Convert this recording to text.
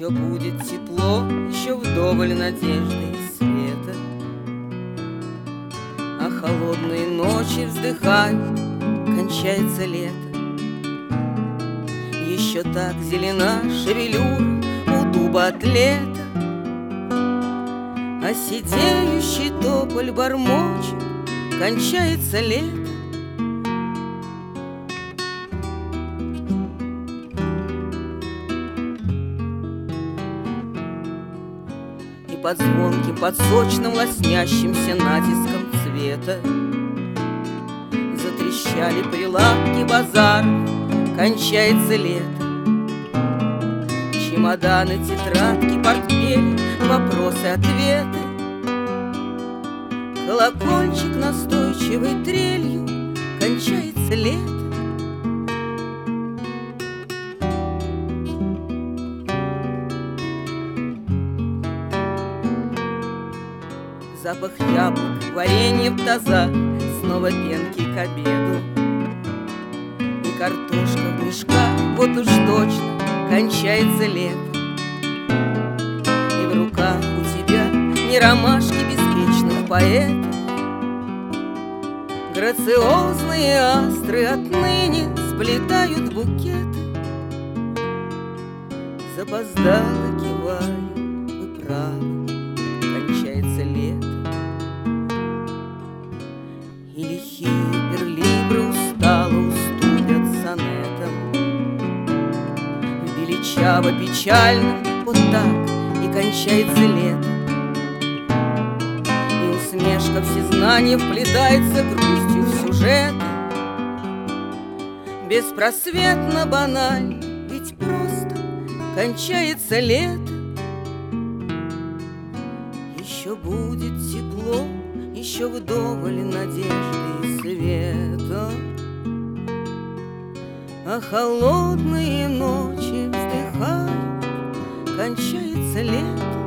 Еще будет тепло, еще вдоволь надежды и света. А холодные ночи вздыхают, кончается лето. Еще так зелена шевелюра у дуба от лета, а сидеющий тополь бормочет, кончается лето. И под звонким, под сочным, лоснящимся натиском цвета затрещали прилавки базаров, кончается лето. Чемоданы, тетрадки, портфели, вопросы-ответы. Колокольчик настойчивой трелью, кончается лето. Запах яблок, варенье в тазах, снова пенки к обеду. И картошка в мешках, вот уж точно, кончается лето. И в руках у тебя не ромашки беспечных поэтов. Грациозные астры отныне сплетают букеты. Запоздало киваю, вы правы, кончается лето. И лихие перлибры устало уступят сонетам. Величаво, печально, вот так и кончается лето. И усмешка всезнания вплетается грустью в сюжет. Беспросветно банально, ведь просто кончается лето. Еще будет тепло, еще вдоволь надежды и света. А холодные ночи вздыхают, кончается лето.